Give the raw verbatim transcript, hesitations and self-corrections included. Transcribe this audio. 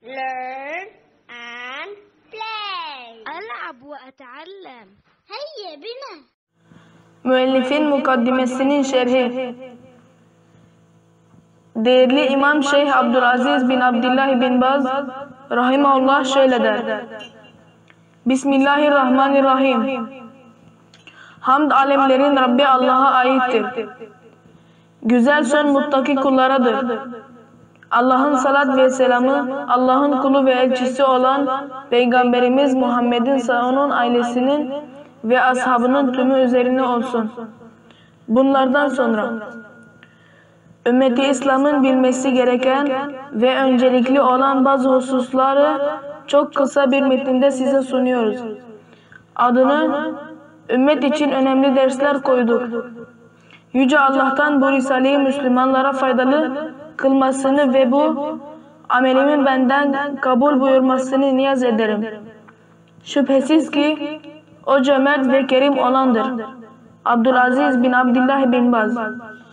learn and play. ألعب وأتعلم. هيا بنا. Müellifin mukaddimesinin şerhi. Değerli İmam Şeyh Abdülaziz bin Abdullah bin Baz rahimahullah şöyle der: Bismillahirrahmanirrahim. Hamd alemlerin Rabbi Allah'a aittir. Güzel son muttaki kullaradır. Allah'ın salat ve selamı Allah'ın kulu ve elçisi olan Peygamberimiz Muhammed'in, onun ailesinin ve ashabının tümü üzerine olsun. Bunlardan sonra ümmeti İslam'ın bilmesi gereken ve öncelikli olan bazı hususları çok kısa bir metinde size sunuyoruz. Adını ümmet için önemli dersler koyduk. Yüce Allah'tan bu Risale'yi Müslümanlara faydalı kılmasını ve bu amelimin benden kabul buyurmasını niyaz ederim. Şüphesiz ki o cömert ve kerim olandır. Abdülaziz bin Abdullah bin Baz.